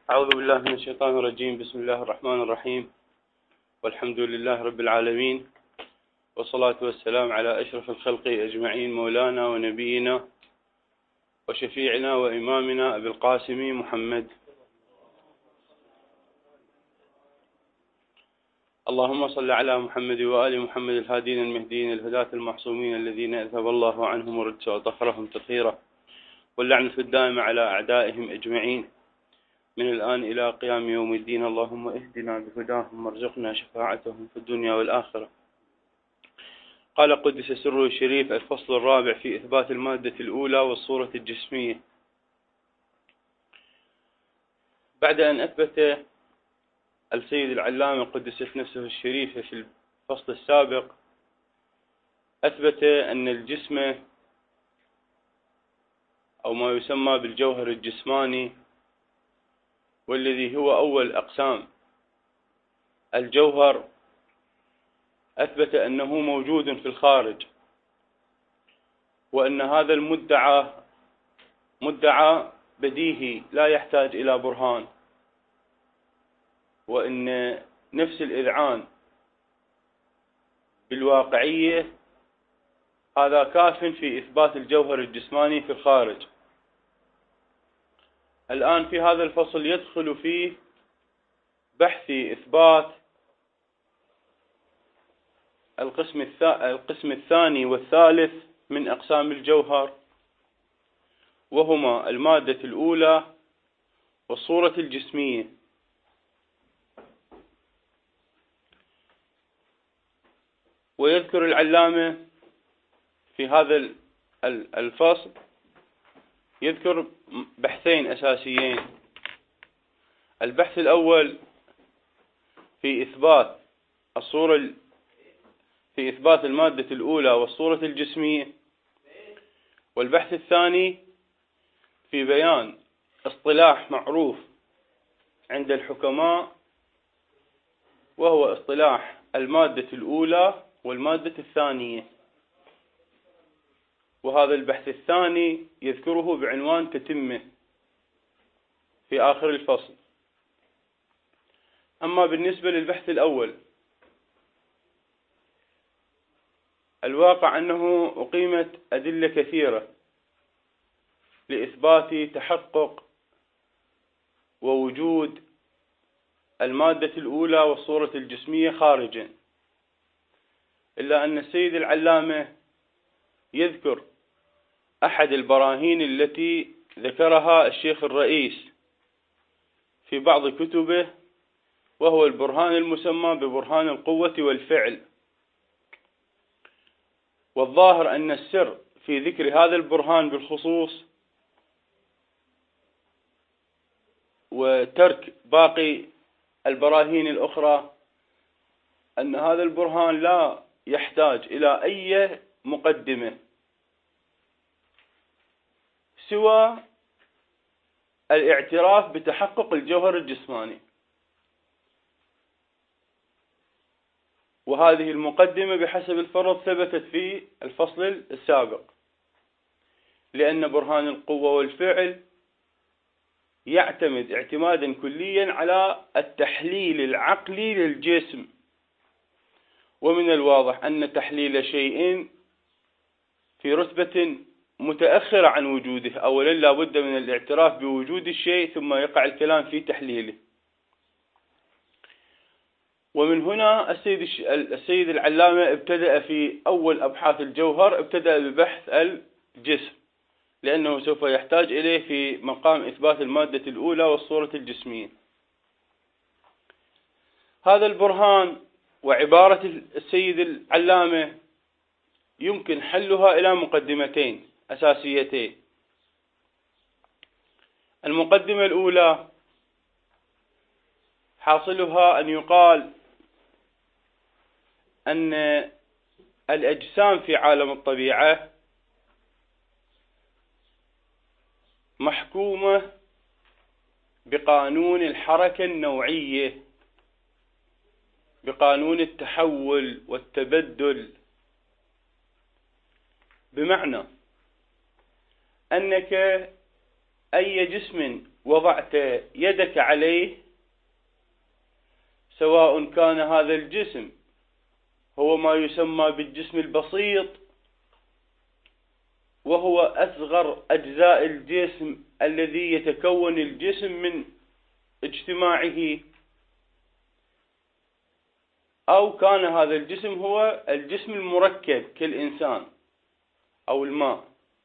أعوذ بالله من الشيطان الرجيم. بسم الله الرحمن الرحيم، والحمد لله رب العالمين، والصلاة والسلام على أشرف الخلق أجمعين، مولانا ونبينا وشفيعنا وإمامنا أبي القاسم محمد. اللهم صل على محمد وآل محمد الهادين المهديين الهداة المعصومين الذين أذهب الله عنهم الرجس وطهرهم تطهيرا، واللعنة الدائمة على أعدائهم أجمعين من الآن إلى قيام يوم الدين. اللهم اهدنا بهداهم وارزقنا شفاعتهم في الدنيا والآخرة. قال قدس سره الشريف: الفصل الرابع في إثبات المادة الأولى والصورة الجسمية. بعد أن أثبت السيد العلامة قدست نفسه الشريفة في الفصل السابق، أثبت أن الجسم أو ما يسمى بالجوهر الجسماني، والذي هو أول أقسام الجوهر، أثبت أنه موجود في الخارج، وأن هذا مدعى بديهي لا يحتاج إلى برهان، وأن نفس الإذعان بالواقعية هذا كاف في إثبات الجوهر الجسماني في الخارج. الآن في هذا الفصل يدخل فيه بحث إثبات القسم الثاني والثالث من أقسام الجوهر، وهما المادة الأولى والصورة الجسمية. ويذكر العلامة في هذا الفصل يذكر بحثين أساسيين. البحث الأول في إثبات المادة الأولى والصورة الجسمية، والبحث الثاني في بيان اصطلاح معروف عند الحكماء، وهو اصطلاح المادة الأولى والمادة الثانية. وهذا البحث الثاني يذكره بعنوان تتمة في آخر الفصل. أما بالنسبة للبحث الأول، الواقع أنه أقيمت أدلة كثيرة لإثبات تحقق ووجود المادة الأولى والصورة الجسمية خارجا، إلا أن السيد العلامة يذكر أحد البراهين التي ذكرها الشيخ الرئيس في بعض كتبه، وهو البرهان المسمى ببرهان القوة والفعل. والظاهر أن السر في ذكر هذا البرهان بالخصوص وترك باقي البراهين الأخرى أن هذا البرهان لا يحتاج إلى أي مقدمة سوى الاعتراف بتحقق الجوهر الجسماني. وهذه المقدمة بحسب الفرض ثبتت في الفصل السابق، لأن برهان القوة والفعل يعتمد اعتمادا كليا على التحليل العقلي للجسم. ومن الواضح أن تحليل شيء في رتبة متأخرة عن وجوده، أولا لا بد من الاعتراف بوجود الشيء ثم يقع الكلام في تحليله. ومن هنا السيد العلامة ابتدأ في أول أبحاث الجوهر، ابتدأ ببحث الجسم، لأنه سوف يحتاج إليه في مقام إثبات المادة الأولى والصورة الجسمية. هذا البرهان وعبارة السيد العلامة يمكن حلها إلى مقدمتين أساسيتين. المقدمة الأولى حاصلها أن يقال أن الأجسام في عالم الطبيعة محكومة بقانون الحركة النوعية، بقانون التحول والتبدل، بمعنى أنك أي جسم وضعت يدك عليه، سواء كان هذا الجسم هو ما يسمى بالجسم البسيط، وهو أصغر أجزاء الجسم الذي يتكون الجسم من اجتماعه، أو كان هذا الجسم هو الجسم المركب كالإنسان أو الماء.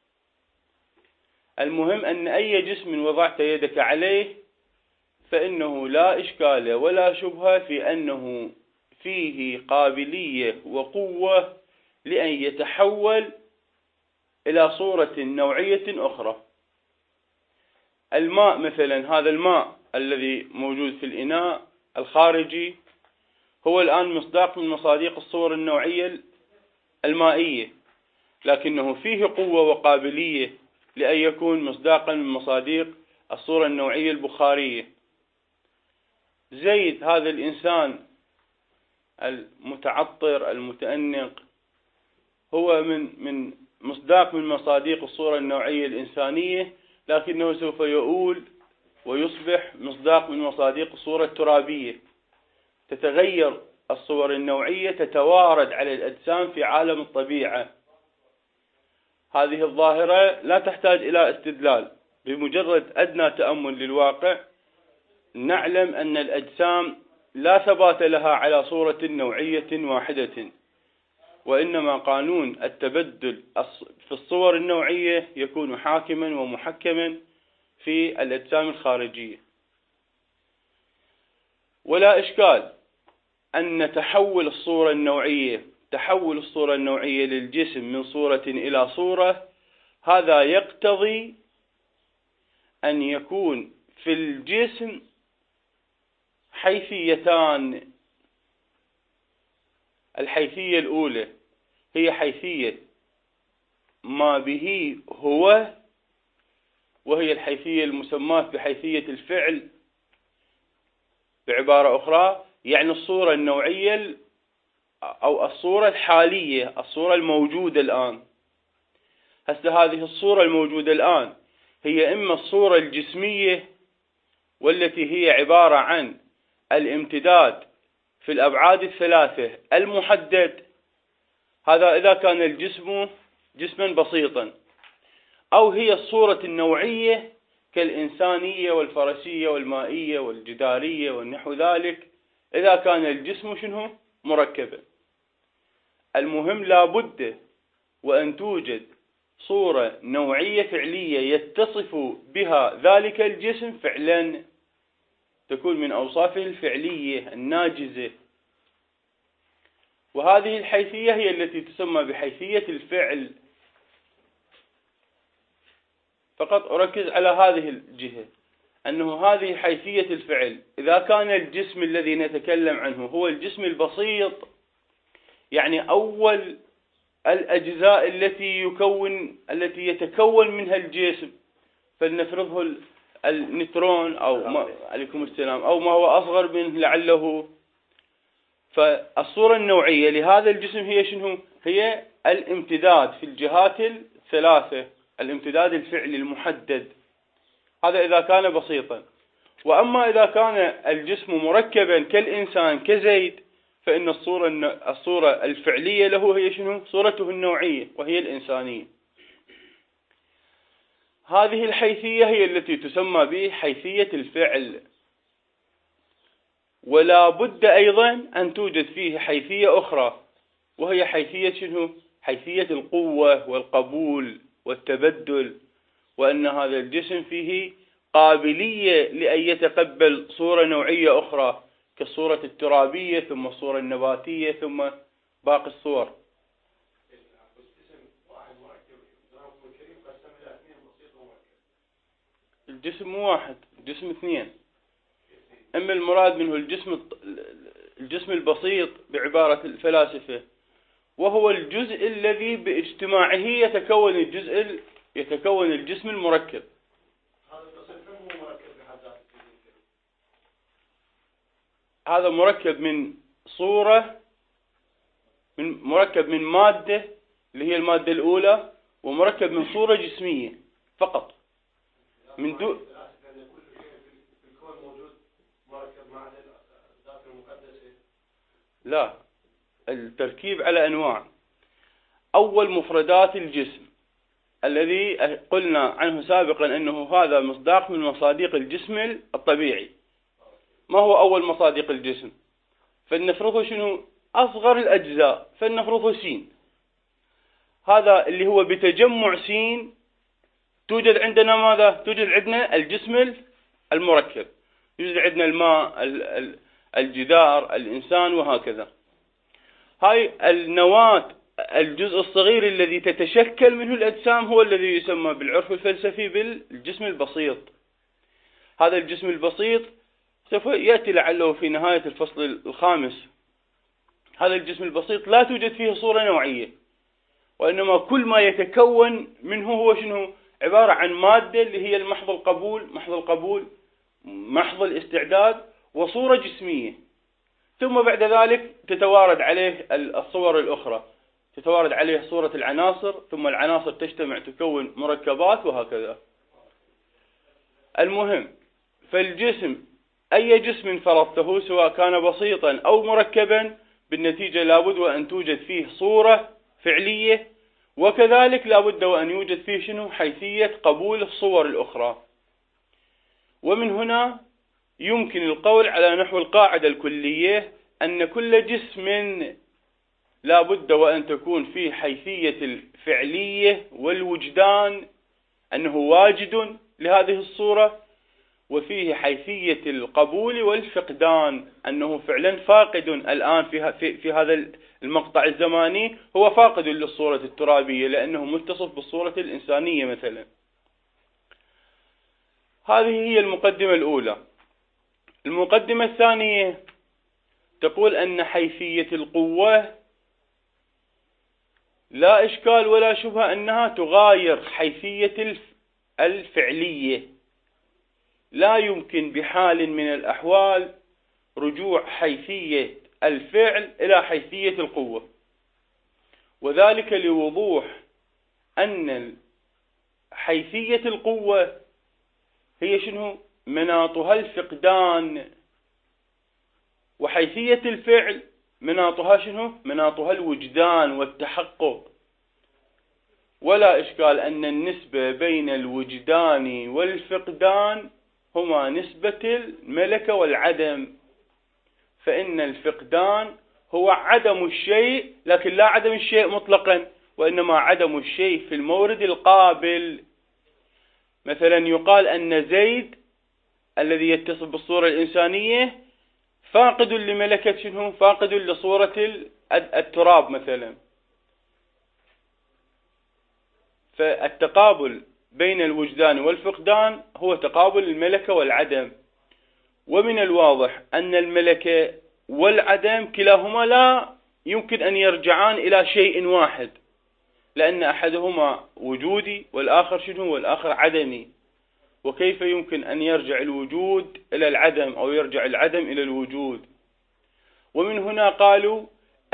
المهم أن أي جسم وضعت يدك عليه فإنه لا إشكال ولا شبهة في أنه فيه قابلية وقوة لأن يتحول إلى صورة نوعية أخرى. الماء مثلا، هذا الماء الذي موجود في الإناء الخارجي هو الآن مصداق من مصادق الصور النوعية المائية، لكنه فيه قوة وقابلية لأن يكون مصداقا من مصادق الصورة النوعية البخارية. زيد هذا الإنسان المتعطر المتأنق هو من مصداق من مصادق الصورة النوعية الإنسانية، لكنه سوف يؤول ويصبح مصداق من مصادق الصورة الترابية. تتغير الصور النوعية، تتوارد على الأجسام في عالم الطبيعة. هذه الظاهرة لا تحتاج إلى استدلال، بمجرد أدنى تأمل للواقع نعلم أن الأجسام لا ثبات لها على صورة نوعية واحدة، وإنما قانون التبدل في الصور النوعية يكون حاكما ومحكما في الأجسام الخارجية. ولا إشكال أن تحول الصورة النوعية للجسم من صورة إلى صورة، هذا يقتضي أن يكون في الجسم حيثيتان. الحيثية الأولى هي حيثية ما به هو، وهي الحيثية المسماة بحيثية الفعل. بعبارة أخرى يعني الصورة النوعية أو الصورة الحالية، الصورة الموجودة الآن. هذه الصورة الموجودة الآن هي إما الصورة الجسمية، والتي هي عبارة عن الامتداد في الأبعاد الثلاثة المحدد، هذا إذا كان الجسم جسما بسيطا، أو هي الصورة النوعية كالإنسانية والفرسية والمائية والجدارية والنحو ذلك، إذا كان الجسم مركبا. المهم لابد وأن توجد صورة نوعية فعلية يتصف بها ذلك الجسم فعلا، تكون من أوصافه الفعلية الناجزة. وهذه الحيثية هي التي تسمى بحيثية الفعل. فقط أركز على هذه الجهة، أنه هذه حيثية الفعل. إذا كان الجسم الذي نتكلم عنه هو الجسم البسيط، يعني أول الأجزاء التي يتكون منها الجسم، فلنفرضه النيوترون أو عليكم السلام، أو ما هو أصغر منه لعله. فالصورة النوعية لهذا الجسم هي هي الامتداد في الجهات الثلاثة، الامتداد الفعلي المحدد. هذا إذا كان بسيطا. وأما إذا كان الجسم مركبا كالإنسان كزيد، فإن الصورة الفعلية له هي صورته النوعية، وهي الإنسانية. هذه الحيثية هي التي تسمى بحيثية الفعل. ولا بد أيضا أن توجد فيه حيثية أخرى، وهي حيثية القوة والقبول والتبدل، وأن هذا الجسم فيه قابلية لأن يتقبل صورة نوعية أخرى كالصورة الترابية، ثم الصورة النباتية، ثم باقي الصور. الجسم مو واحد، الجسم اثنين. أما المراد منه الجسم البسيط بعبارة الفلاسفة، وهو الجزء الذي باجتماعه يتكون الجسم المركب. هذا مركب من صورة، مركب من مادة اللي هي المادة الأولى، ومركب من صورة جسمية فقط. من دون لا، التركيب على أنواع. أول مفردات الجسم الذي قلنا عنه سابقا أنه هذا مصداق من مصادق الجسم الطبيعي. ما هو أول مصادق الجسم؟ فلنفرضه شنو؟ أصغر الأجزاء، فلنفرضه سين. هذا اللي هو بتجمع سين توجد عندنا ماذا؟ توجد عندنا الجسم المركب، يوجد عندنا الماء، الجدار، الإنسان، وهكذا. هاي النواة، الجزء الصغير الذي تتشكل منه الأجسام هو الذي يسمى بالعرف الفلسفي بالجسم البسيط. هذا الجسم البسيط سوف يأتي لعله في نهاية الفصل الخامس. هذا الجسم البسيط لا توجد فيه صورة نوعية، وإنما كل ما يتكون منه هو شنو؟ عبارة عن مادة اللي هي محض القبول، محض الاستعداد، وصورة جسمية. ثم بعد ذلك تتوارد عليه الصور الأخرى، تتوارد عليه صورة العناصر، ثم العناصر تجتمع تكون مركبات، وهكذا. المهم، فالجسم أي جسم فرضته سواء كان بسيطا أو مركبا، بالنتيجة لابد وأن توجد فيه صورة فعلية، وكذلك لابد وأن يوجد فيه شنو؟ حيثية قبول الصور الأخرى. ومن هنا يمكن القول على نحو القاعدة الكلية أن كل جسم لابد وأن تكون فيه حيثية الفعلية والوجدان، أنه واجد لهذه الصورة، وفيه حيثية القبول والفقدان، أنه فعلا فاقد الآن في هذا المقطع الزماني، هو فاقد للصورة الترابية لأنه متصف بالصورة الإنسانية مثلا. هذه هي المقدمة الأولى. المقدمة الثانية تقول أن حيثية القوة لا إشكال ولا شبهة أنها تغاير حيثية الفعلية. لا يمكن بحال من الأحوال رجوع حيثية الفعل إلى حيثية القوة، وذلك لوضوح أن حيثية القوة هي شنو؟ مناطها الفقدان، وحيثية الفعل مناطها شنو؟ مناطها الوجدان والتحقق. ولا إشكال أن النسبة بين الوجدان والفقدان هما نسبة الملكة والعدم، فإن الفقدان هو عدم الشيء، لكن لا عدم الشيء مطلقا، وإنما عدم الشيء في المورد القابل. مثلا يقال أن زيد الذي يتصف بالصورة الإنسانية فاقد لملكة شنو؟ فاقد لصورة التراب مثلا. فالتقابل بين الوجدان والفقدان هو تقابل الملكة والعدم. ومن الواضح أن الملكة والعدم كلاهما لا يمكن أن يرجعان إلى شيء واحد، لأن أحدهما وجودي والآخر شنو؟ والآخر عدمي. وكيف يمكن أن يرجع الوجود إلى العدم أو يرجع العدم إلى الوجود؟ ومن هنا قالوا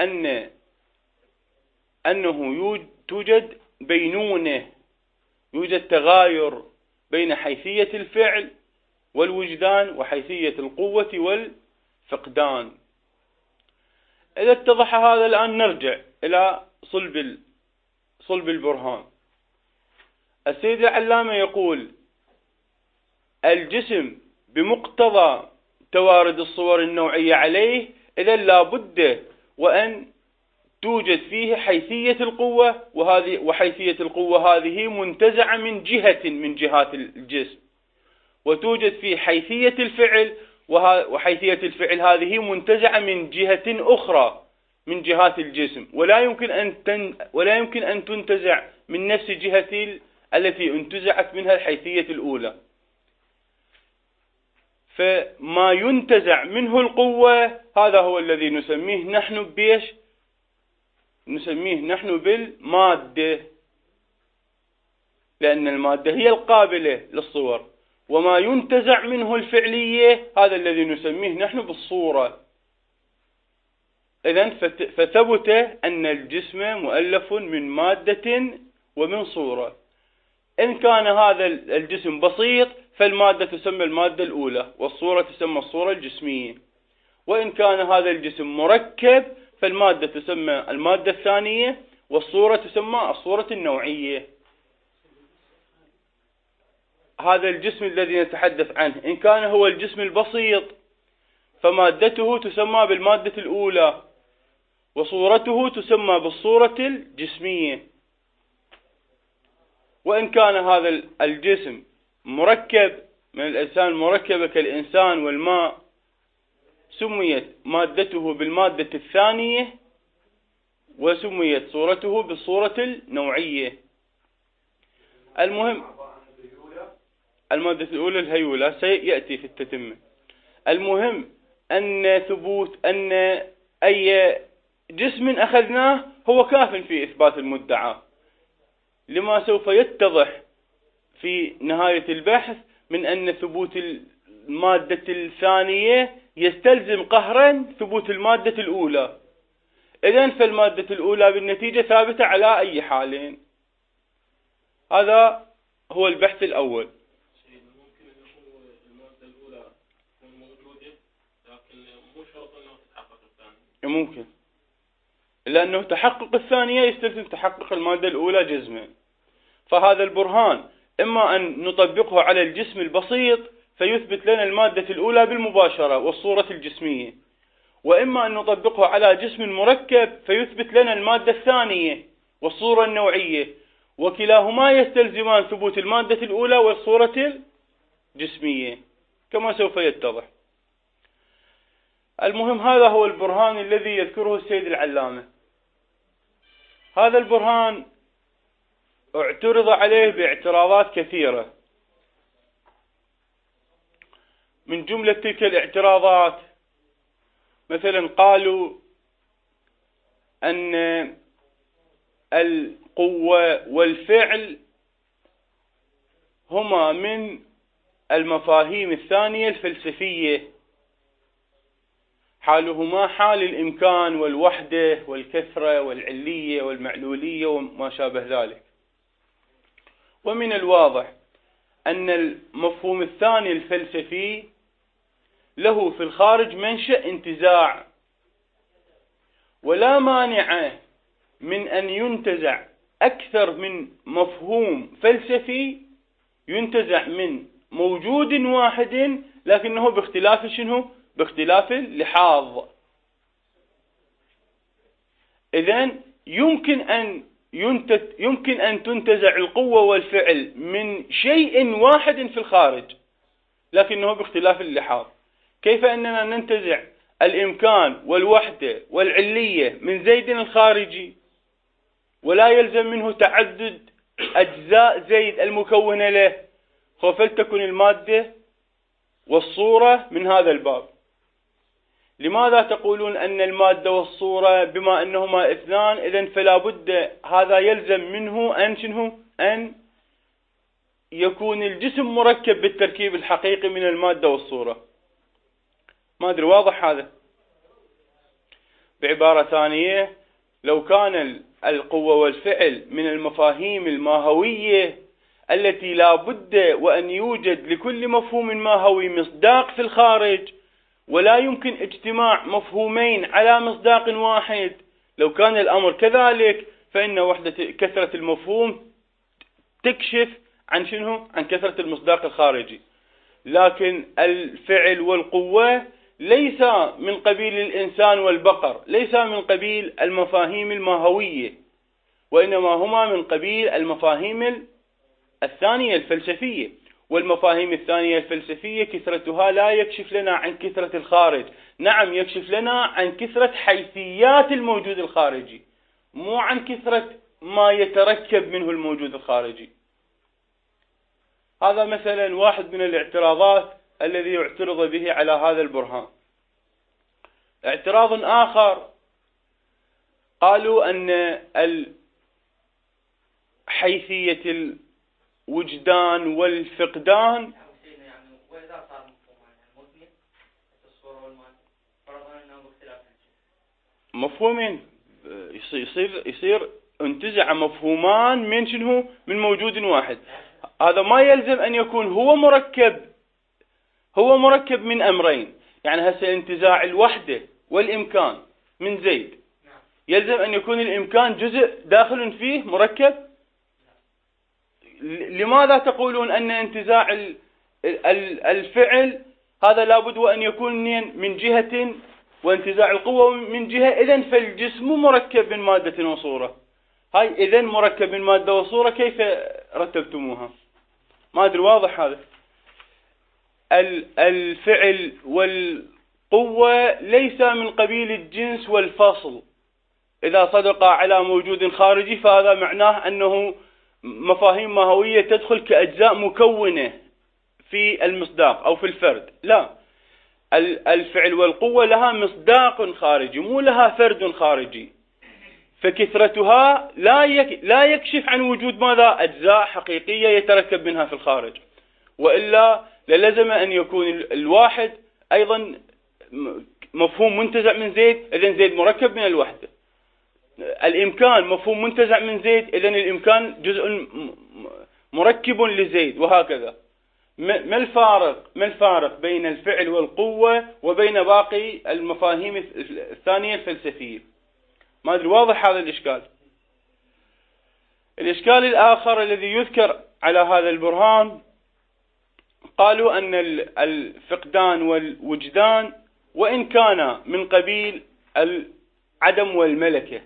أنه توجد بينونة، يوجد تغاير بين حيثية الفعل والوجدان وحيثية القوة والفقدان. إذا اتضح هذا الآن نرجع إلى صلب البرهان. السيد العلامة يقول الجسم بمقتضى توارد الصور النوعية عليه إذا لابد وأن توجد فيه حيثية القوة، وحيثية القوة هذه منتزعة من جهة من جهات الجسم، وتوجد فيه حيثية الفعل، وحيثية الفعل هذه منتزعة من جهة أخرى من جهات الجسم، ولا يمكن أن تنتزع من نفس جهة التي انتزعت منها الحيثية الأولى. فما ينتزع منه القوة هذا هو الذي نسميه نحن بيش؟ نسميه نحن بالمادة، لأن المادة هي القابلة للصور. وما ينتزع منه الفعلية هذا الذي نسميه نحن بالصورة. إذن فثبت أن الجسم مؤلف من مادة ومن صورة. إن كان هذا الجسم بسيط فالمادة تسمى المادة الأولى، والصورة تسمى الصورة الجسمية. وإن كان هذا الجسم مركب فالمادة تسمى المادة الثانية، والصورة تسمى الصورة النوعية. هذا الجسم الذي نتحدث عنه إن كان هو الجسم البسيط فمادته تسمى بالمادة الأولى، وصورته تسمى بالصورة الجسمية. وإن كان هذا الجسم مركب من الأجسام المركبة كالإنسان والماء سميت مادته بالمادة الثانية، وسميت صورته بالصورة النوعية. المهم المادة الأولى الهيولة سيأتي في التتمة. المهم أن ثبوت أن أي جسم أخذناه هو كاف في إثبات المدعى، لما سوف يتضح في نهاية البحث من أن ثبوت المادة الثانية يستلزم قهرا ثبوت المادة الأولى. إذن فالمادة الأولى بالنتيجة ثابتة على أي حال. هذا هو البحث الأول. ممكن أن المادة الأولى تكون موجودة لكن مو شرط أنه تتحقق الثانية. ممكن، لأنه تحقق الثانية يستلزم تحقق المادة الأولى جزما. فهذا البرهان إما أن نطبقه على الجسم البسيط فيثبت لنا المادة الأولى بالمباشرة والصورة الجسمية، وإما أن نطبقه على جسم مركب فيثبت لنا المادة الثانية والصورة النوعية، وكلاهما يستلزمان ثبوت المادة الأولى والصورة الجسمية كما سوف يتضح. المهم هذا هو البرهان الذي يذكره السيد العلامة. هذا البرهان اعترض عليه باعتراضات كثيرة. من جملة تلك الاعتراضات مثلا قالوا أن القوة والفعل هما من المفاهيم الثانية الفلسفية، حالهما حال الإمكان والوحدة والكثرة والعلية والمعلولية وما شابه ذلك. ومن الواضح أن المفهوم الثاني الفلسفي له في الخارج منشأ انتزاع، ولا مانع من أن ينتزع أكثر من مفهوم فلسفي ينتزع من موجود واحد، لكنه باختلاف شنو؟ باختلاف اللحاظ. إذن يمكن أن تنتزع القوة والفعل من شيء واحد في الخارج لكنه باختلاف اللحاظ. كيف أننا ننتزع الإمكان والوحدة والعلية من زيد الخارجي ولا يلزم منه تعدد أجزاء زيد المكونة له، فلتكن المادة والصورة من هذا الباب. لماذا تقولون أن المادة والصورة بما أنهما اثنان إذن فلا بد هذا يلزم منه أن يكون الجسم مركب بالتركيب الحقيقي من المادة والصورة؟ ما أدري واضح هذا؟ بعبارة ثانية، لو كان القوة والفعل من المفاهيم الماهوية التي لا بد وأن يوجد لكل مفهوم ماهوي مصداق في الخارج، ولا يمكن اجتماع مفهومين على مصداق واحد، لو كان الأمر كذلك فإن كثرة المفهوم تكشف عن عن كثرة المصداق الخارجي. لكن الفعل والقوة ليس من قبيل الإنسان والبقر، ليس من قبيل المفاهيم الماهوية، وإنما هما من قبيل المفاهيم الثانية الفلسفية. والمفاهيم الثانية الفلسفية كثرتها لا يكشف لنا عن كثرة الخارج، نعم يكشف لنا عن كثرة حيثيات الموجود الخارجي، مو عن كثرة ما يتركب منه الموجود الخارجي. هذا مثلا واحد من الاعتراضات الذي يعترض به على هذا البرهان. اعتراض آخر قالوا أن حيثية الوجدان والفقدان مفهومين، يصير انتزع مفهومان من موجود واحد. هذا ما يلزم أن يكون هو مركب من أمرين، يعني هسه انتزاع الوحدة والإمكان من زيد يلزم أن يكون الإمكان جزء داخل فيه مركب. لماذا تقولون أن انتزاع الفعل هذا لابد وأن يكون من جهة وانتزاع القوة من جهة؟ إذن فالجسم مركب من مادة وصورة. هاي إذن مركب من مادة وصورة، كيف رتبتموها؟ ما أدري واضح هذا. الفعل والقوة ليس من قبيل الجنس والفصل. إذا صدق على موجود خارجي فهذا معناه أنه مفاهيم ماهوية تدخل كأجزاء مكونة في المصداق أو في الفرد. لا، الفعل والقوة لها مصداق خارجي، مو لها فرد خارجي، فكثرتها لا يكشف عن وجود ماذا؟ أجزاء حقيقية يتركب منها في الخارج، وإلا للزم أن يكون الواحد أيضا مفهوم منتزع من زيد، إذن زيد مركب من الوحدة. الإمكان مفهوم منتزع من زيد، إذن الإمكان جزء مركب لزيد، وهكذا. ما الفارق بين الفعل والقوة وبين باقي المفاهيم الثانية الفلسفية؟ ما أدري واضح هذا الإشكال. الإشكال الآخر الذي يذكر على هذا البرهان، قالوا أن الفقدان والوجدان وإن كان من قبيل العدم والملكة،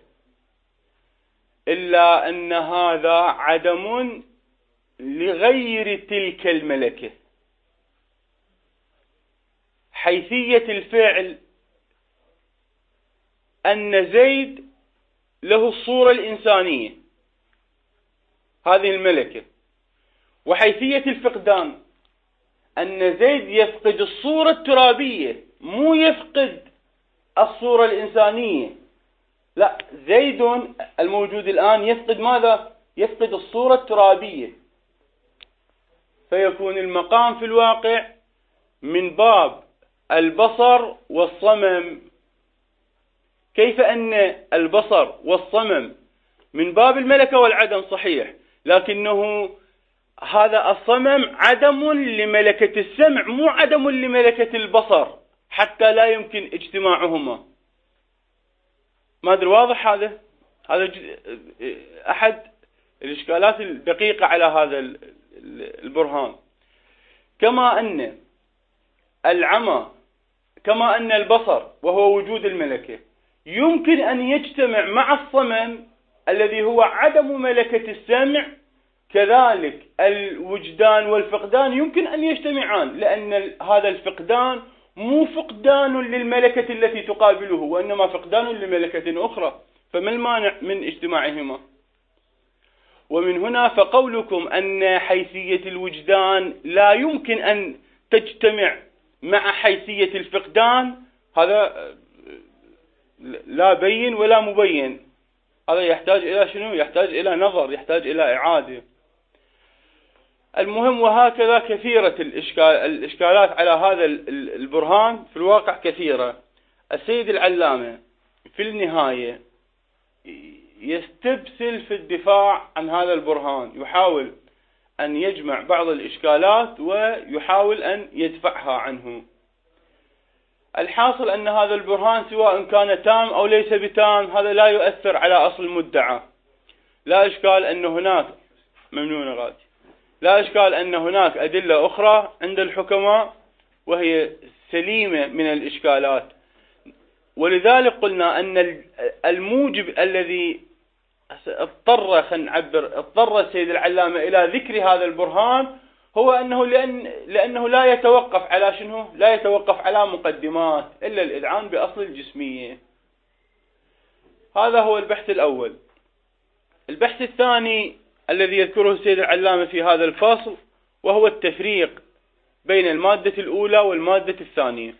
إلا أن هذا عدم لغير تلك الملكة. حيثية الفعل أن زيد له الصورة الإنسانية، هذه الملكة. وحيثية الفقدان أن زيد يفقد الصورة الترابية، مو يفقد الصورة الإنسانية. لا، زيد الموجود الآن يفقد ماذا؟ يفقد الصورة الترابية. فيكون المقام في الواقع من باب البصر والصمم. كيف أن البصر والصمم من باب الملكة والعدم صحيح، لكنه هذا الصمم عدم لملكة السمع، مو عدم لملكة البصر، حتى لا يمكن اجتماعهما. ما أدري واضح هذا أحد الإشكالات الدقيقة على هذا البرهان. كما أن العمى، كما أن البصر وهو وجود الملكة يمكن أن يجتمع مع الصمم الذي هو عدم ملكة السمع، كذلك الوجدان والفقدان يمكن أن يجتمعان، لأن هذا الفقدان مو فقدان للملكة التي تقابله، وإنما فقدان لملكة أخرى. فما المانع من اجتماعهما؟ ومن هنا فقولكم أن حيثية الوجدان لا يمكن أن تجتمع مع حيثية الفقدان، هذا لا بين ولا مبين. هذا يحتاج إلى شنو؟ يحتاج إلى نظر، يحتاج إلى إعادة. المهم، وهكذا كثيرة الإشكالات على هذا البرهان في الواقع كثيرة. السيد العلامة في النهاية يستبسل في الدفاع عن هذا البرهان، يحاول أن يجمع بعض الإشكالات ويحاول أن يدفعها عنه. الحاصل أن هذا البرهان سواء كان تام أو ليس بتام، هذا لا يؤثر على أصل المدعى. لا إشكال أن هناك ممنون غادي، لا إشكال أن هناك أدلة أخرى عند الحكماء وهي سليمة من الإشكالات. ولذلك قلنا أن الموجب الذي اضطر السيد العلامة إلى ذكر هذا البرهان هو أنه لأنه لا يتوقف على شنو؟ لا يتوقف على مقدمات إلا الإذعان بأصل الجسمية. هذا هو البحث الأول. البحث الثاني الذي يذكره السيد العلامة في هذا الفصل وهو التفريق بين المادة الأولى والمادة الثانية.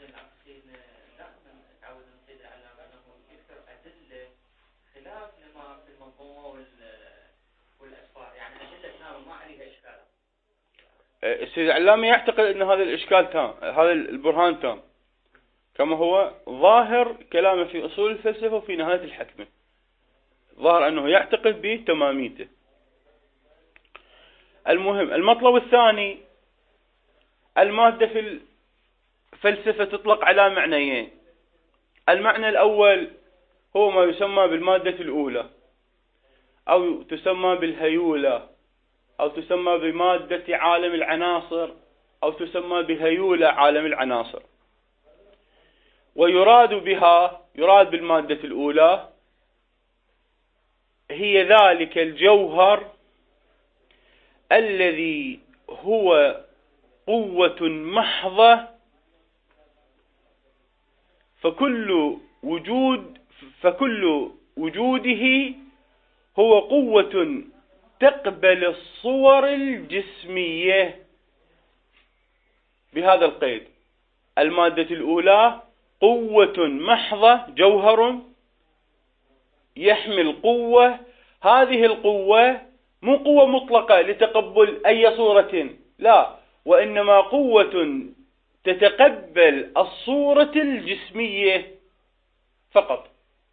السيد العلامة يعتقد أن هذا الإشكال تام، هذا البرهان تام، كما هو ظاهر كلامه في أصول الفلسفة وفي نهاية الحكمة، ظاهر أنه يعتقد بتماميته. المهم، المطلب الثاني، المادة فلسفة تطلق على معنيين. المعنى الأول هو ما يسمى بالمادة الأولى، أو تسمى بالهيولة، أو تسمى بمادة عالم العناصر، أو تسمى بهيولة عالم العناصر. ويراد بالمادة الأولى هي ذلك الجوهر الذي هو قوة محضة، فكل وجوده هو قوة تقبل الصور الجسمية. بهذا القيد، المادة الأولى قوة محضة، جوهر يحمل قوة. هذه القوة مو قوة مطلقة لتقبل أي صورة، لا، وإنما قوة تتقبل الصورة الجسمية فقط.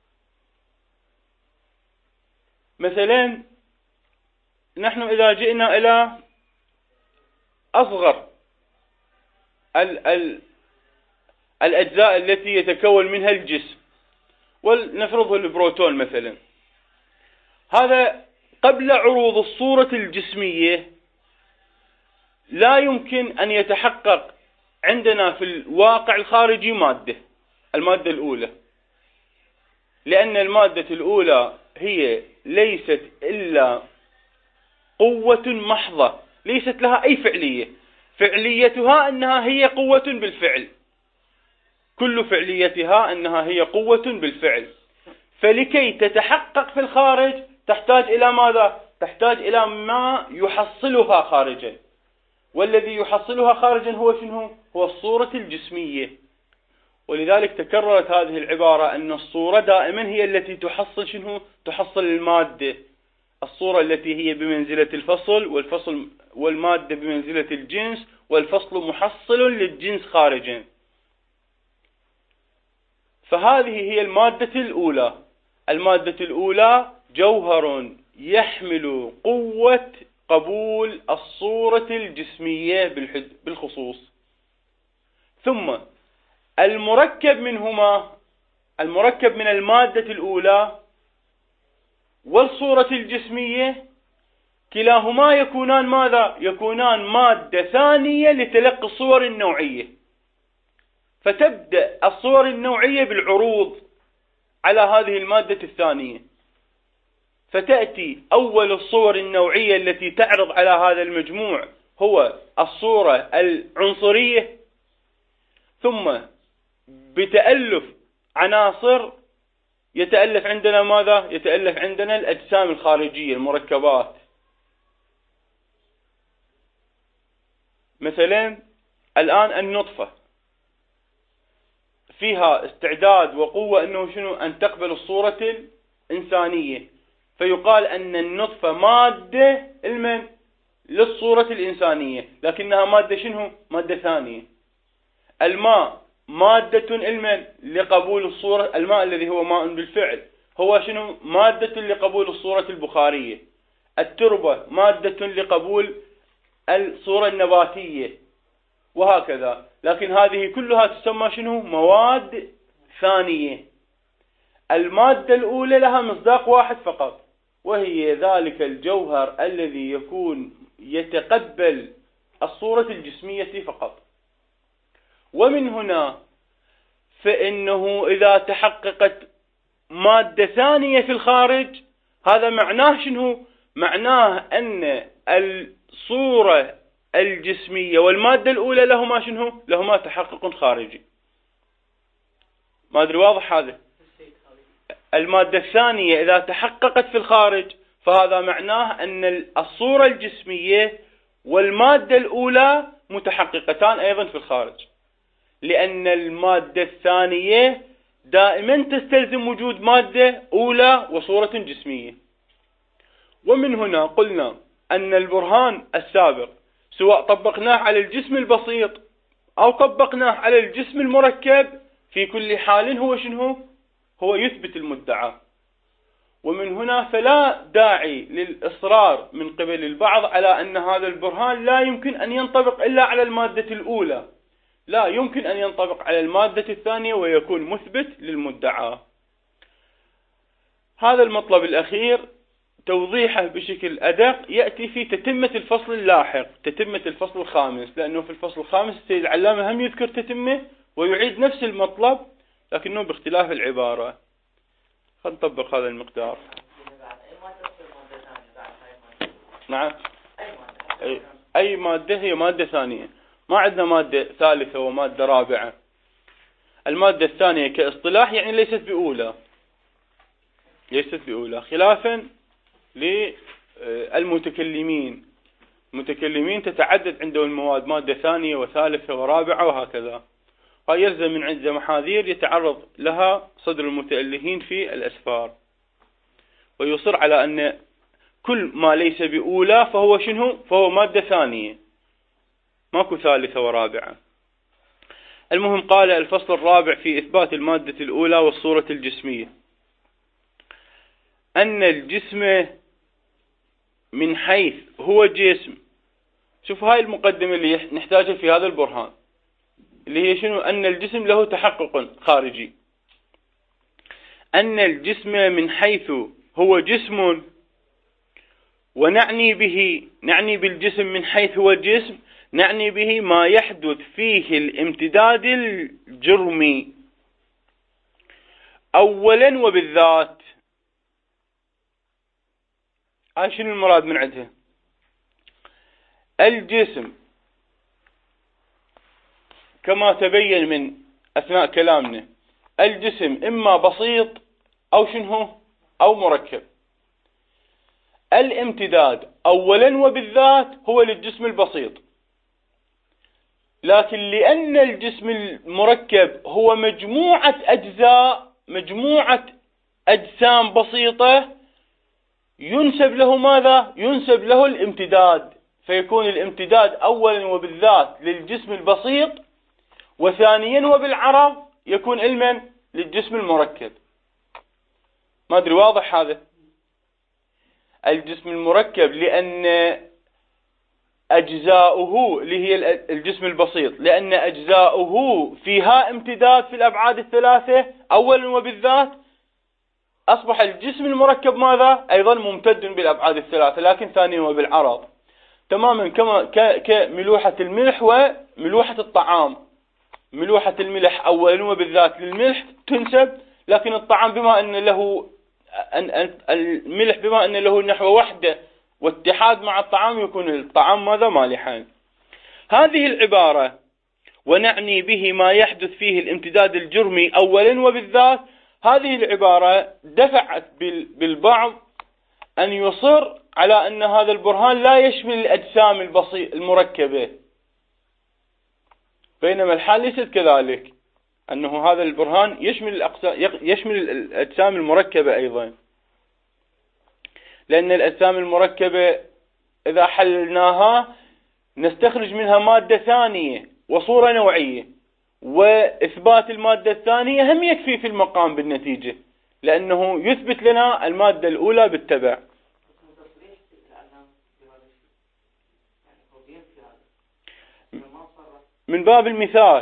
مثلا نحن إذا جئنا إلى أصغر الأجزاء التي يتكون منها الجسم، ولنفرضه البروتون مثلا، هذا قبل عروض الصورة الجسمية لا يمكن أن يتحقق عندنا في الواقع الخارجي المادة الأولى، لأن المادة الأولى هي ليست إلا قوة محضة، ليست لها أي فعليتها أنها هي قوة بالفعل، كل فعليتها أنها هي قوة بالفعل. فلكي تتحقق في الخارج تحتاج إلى ماذا؟ تحتاج إلى ما يحصلها خارجا، والذي يحصلها خارجا هو شنو؟ هو الصورة الجسمية. ولذلك تكررت هذه العبارة أن الصورة دائما هي التي تحصل شنو؟ تحصل المادة. الصورة التي هي بمنزلة الفصل، والمادة بمنزلة الجنس، والفصل محصل للجنس خارجا. فهذه هي المادة الأولى. المادة الأولى جوهر يحمل قوة قبول الصورة الجسمية بالخصوص. ثم المركب من المادة الأولى والصورة الجسمية كلاهما يكونان ماذا؟ يكونان مادة ثانية لتلقي الصور النوعية. فتبدأ الصور النوعية بالعروض على هذه المادة الثانية، فتأتي أول الصور النوعية التي تعرض على هذا المجموع هو الصورة العنصرية، ثم بتألف عناصر يتألف عندنا ماذا؟ يتألف عندنا الأجسام الخارجية، المركبات. مثلا الآن النطفة فيها استعداد وقوة أنه شنو؟ أن تقبل الصورة الإنسانية، فيقال أن النطفة مادة للصورة الإنسانية، لكنها مادة شنو؟ مادة ثانية. الماء مادة لقبول الصورة، الماء الذي هو ماء بالفعل هو شنو؟ مادة لقبول الصورة البخارية. التربة مادة لقبول الصورة النباتية، وهكذا. لكن هذه كلها تسمى شنو؟ مواد ثانية. المادة الأولى لها مصداق واحد فقط، وهي ذلك الجوهر الذي يتقبل الصورة الجسمية فقط. ومن هنا فإنه إذا تحققت مادة ثانية في الخارج، هذا معناه شنو؟ معناه أن الصورة الجسمية والمادة الأولى لهما شنو؟ لهما تحقق خارجي. ما أدري واضح هذا؟ المادة الثانية إذا تحققت في الخارج فهذا معناه أن الصورة الجسمية والمادة الأولى متحققتان أيضا في الخارج، لأن المادة الثانية دائما تستلزم وجود مادة أولى وصورة جسمية. ومن هنا قلنا أن البرهان السابق سواء طبقناه على الجسم البسيط أو طبقناه على الجسم المركب، في كل حال هو شنو؟ هو يثبت المدعى. ومن هنا فلا داعي للإصرار من قبل البعض على أن هذا البرهان لا يمكن أن ينطبق إلا على المادة الأولى، لا يمكن أن ينطبق على المادة الثانية ويكون مثبت للمدعى. هذا المطلب الأخير توضيحه بشكل أدق يأتي في تتمة الفصل اللاحق، تتمة الفصل الخامس، لأنه في الفصل الخامس السيد العلامة هم يذكر تتمة ويعيد نفس المطلب لكنه باختلاف العبارة. خلينا نطبق هذا المقدار. نعم، أي مادة هي مادة ثانية، ما عندنا مادة ثالثة ومادة رابعة. المادة الثانية كاصطلاح يعني ليست بأولى، ليست بأولى، خلافا للمتكلمين. المتكلمين تتعدد عندهم المواد مادة ثانية وثالثة ورابعة وهكذا، فيلزم من عند محاذير يتعرض لها صدر المتألهين في الأسفار، ويصر على أن كل ما ليس بأولى فهو شنو؟ فهو مادة ثانية، ماكو ثالثة ورابعة. المهم قال الفصل الرابع في إثبات المادة الأولى والصورة الجسمية، أن الجسم من حيث هو جسم. شوف هاي المقدمة اللي نحتاجها في هذا البرهان، اللي هي شنو؟ أن الجسم له تحقق خارجي. أن الجسم من حيث هو جسم، ونعني به، نعني بالجسم من حيث هو الجسم، نعني به ما يحدث فيه الامتداد الجرمي أولا وبالذات. هاي شنو المراد من عندها؟ الجسم كما تبين من أثناء كلامنا، الجسم إما بسيط أو شنو؟ أو مركب. الامتداد أولا وبالذات هو للجسم البسيط، لكن لأن الجسم المركب هو مجموعة أجزاء، مجموعة أجسام بسيطة، ينسب له ماذا؟ ينسب له الامتداد، فيكون الامتداد أولا وبالذات للجسم البسيط، وثانيا وبالعرض يكون علما للجسم المركب. ما أدري واضح هذا؟ الجسم المركب لأن أجزاؤه اللي هي الجسم البسيط، لأن أجزاؤه فيها امتداد في الأبعاد الثلاثة أولا وبالذات، أصبح الجسم المركب ماذا؟ أيضا ممتد بالأبعاد الثلاثة لكن ثانيا وبالعرض، تماما كما كملوحة الملح وملوحة الطعام. ملوحة الملح أولا وبالذات للملح تنسب، لكن الطعام بما أن له الملح بما أن له نحو وحدة واتحاد مع الطعام يكون الطعام ماذا؟ مالحا. هذه العبارة ونعني به ما يحدث فيه الامتداد الجرمي أولا وبالذات، هذه العبارة دفعت بالبعض أن يصر على أن هذا البرهان لا يشمل الأجسام المركبة، بينما الحال ليست كذلك، أنه هذا البرهان يشمل الأجسام المركبة أيضا، لأن الأجسام المركبة إذا حللناها نستخرج منها مادة ثانية وصورة نوعية، وإثبات المادة الثانية هم يكفي في المقام بالنتيجة، لأنه يثبت لنا المادة الأولى بالتبع. من باب المثال،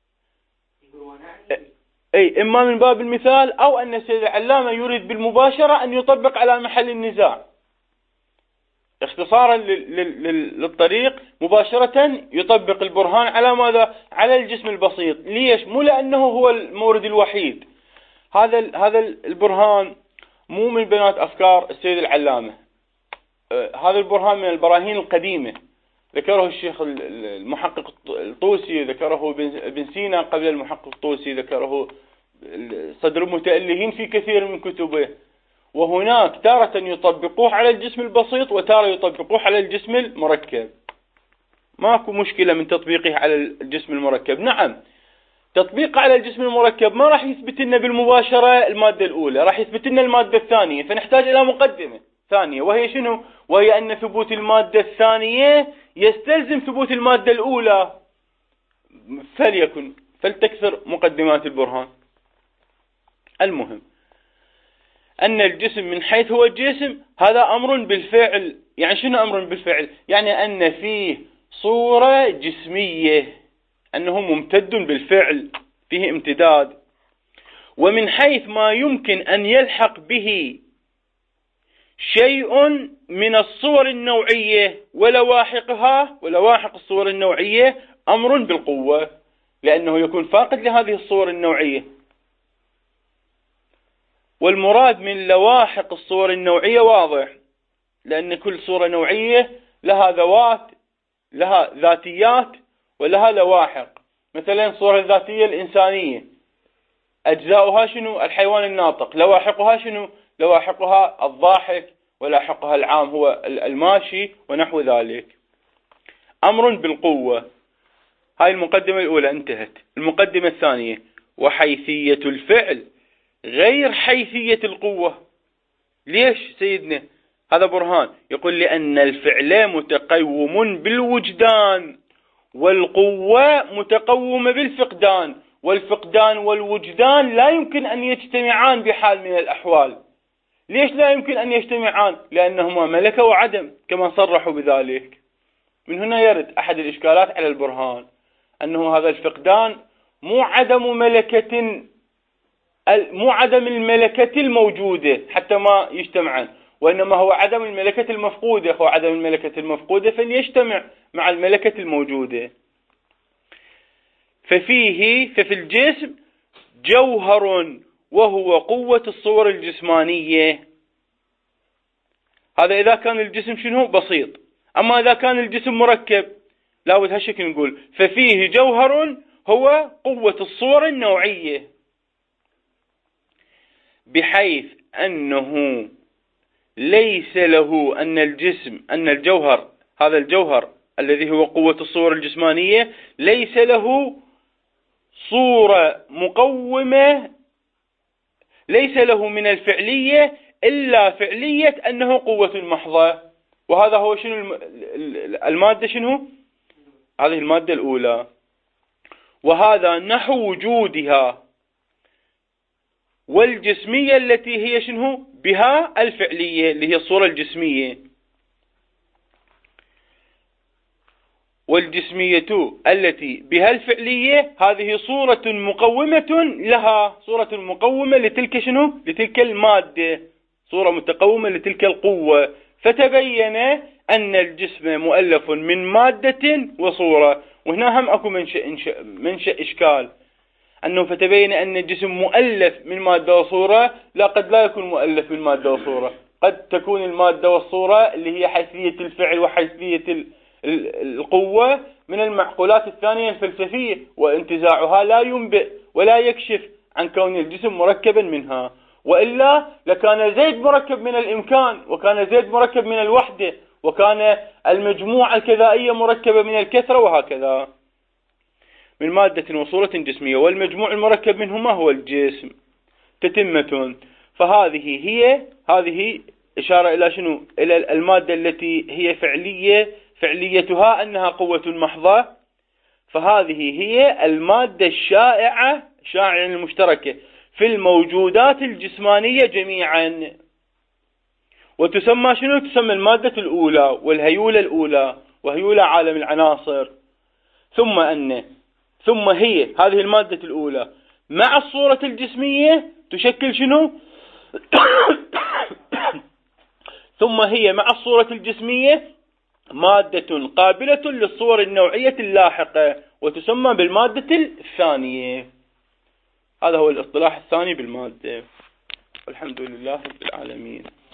أي إما من باب المثال أو أن السيد العلامة يريد بالمباشرة أن يطبق على محل النزاع، اختصارا للطريق مباشرة يطبق البرهان على ماذا؟ على الجسم البسيط. ليش؟ مو لأنه هو المورد الوحيد، هذا البرهان مو من بنات أفكار السيد العلامة، هذا البرهان من البراهين القديمة، ذكره الشيخ المحقق الطوسي، ذكره ابن سينا قبل المحقق الطوسي، ذكره صدر المتألهين في كثير من كتبه، وهناك تارة يطبقوه على الجسم البسيط وتارة يطبقوه على الجسم المركب. ماكو مشكلة من تطبيقه على الجسم المركب. نعم، تطبيقه على الجسم المركب ما راح يثبت لنا بالمباشرة المادة الأولى، راح يثبت لنا المادة الثانية، فنحتاج إلى مقدمة ثانية، وهي شنو؟ وهي أن ثبوت المادة الثانية يستلزم ثبوت المادة الأولى، فلتكثر مقدمات البرهان. المهم أن الجسم من حيث هو الجسم هذا أمر بالفعل. يعني شنو أمر بالفعل؟ يعني أن فيه صورة جسمية، أنه ممتد بالفعل، فيه امتداد. ومن حيث ما يمكن أن يلحق به شيء من الصور النوعية ولواحق الصور النوعية أمر بالقوة، لأنه يكون فاقد لهذه الصور النوعية. والمراد من لواحق الصور النوعية واضح، لأن كل صورة نوعية لها ذاتيات ولها لواحق. مثلا الصورة الذاتية الإنسانية أجزاؤها شنو؟ الحيوان الناطق. لواحقها شنو؟ لواحقها الضاحك، ولاحقها العام هو الماشي ونحو ذلك. أمر بالقوة. هاي المقدمة الأولى انتهت. المقدمة الثانية: وحيثية الفعل غير حيثية القوة. ليش سيدنا؟ هذا برهان. يقول لأن الفعل متقوم بالوجدان، والقوة متقومة بالفقدان، والفقدان والوجدان لا يمكن أن يجتمعان بحال من الأحوال. ليش لا يمكن أن يجتمعان؟ لأنهما ملكة وعدم كما صرحوا بذلك. من هنا يرد أحد الإشكالات على البرهان، أنه هذا الفقدان مو عدم الملكة الموجودة حتى ما يجتمعان، وإنما هو عدم الملكة المفقودة. هو عدم الملكة المفقودة فليجتمع مع الملكة الموجودة. ففي الجسم جوهر وهو قوة الصور الجسمانية. هذا إذا كان الجسم شنو؟ بسيط. أما إذا كان الجسم مركب لابد هالشكل نقول: ففيه جوهر هو قوة الصور النوعية، بحيث أنه ليس له أن الجوهر، هذا الجوهر الذي هو قوة الصور الجسمانية، ليس له صورة مقومة، ليس له من الفعلية إلا فعلية أنه قوة محضة. وهذا هو شنو؟ المادة شنو؟ هذه المادة الأولى. وهذا نحو وجودها والجسمية التي هي شنو؟ بها الفعلية اللي هي الصورة الجسمية. والجسمية التي بها الفعلية هذه صورة مقومة لها، صورة مقومة لتلك شنو؟ لتلك المادة، صورة متقومة لتلك القوة. فتبين أن الجسم مؤلف من مادة وصورة. وهنا هم أكو منشأ إشكال، أنه فتبين أن الجسم مؤلف من مادة وصورة. لا، قد لا يكون مؤلف من مادة وصورة. قد تكون المادة والصورة اللي هي حيثية الفعل وحيثية القوة من المعقولات الثانية الفلسفية، وانتزاعها لا ينبئ ولا يكشف عن كون الجسم مركبا منها. وإلا لكان زيد مركب من الإمكان، وكان زيد مركب من الوحدة، وكان المجموعة الكذائية مركبة من الكثرة، وهكذا. من مادة وصورة جسمية، والمجموع المركب منهما هو الجسم. تتمة. هذه إشارة إلى شنو؟ إلى المادة التي هي فعليتها أنها قوة محضة. فهذه هي المادة الشائعة المشتركة في الموجودات الجسمانية جميعا. وتسمى شنو؟ تسمى المادة الأولى والهيولة الأولى، وهيولة عالم العناصر. ثم هي هذه المادة الأولى مع الصورة الجسمية تشكل شنو؟ ثم هي مع الصورة الجسمية مادة قابلة للصور النوعية اللاحقة، وتسمى بالمادة الثانية. هذا هو الاصطلاح الثاني بالمادة. والحمد لله رب العالمين.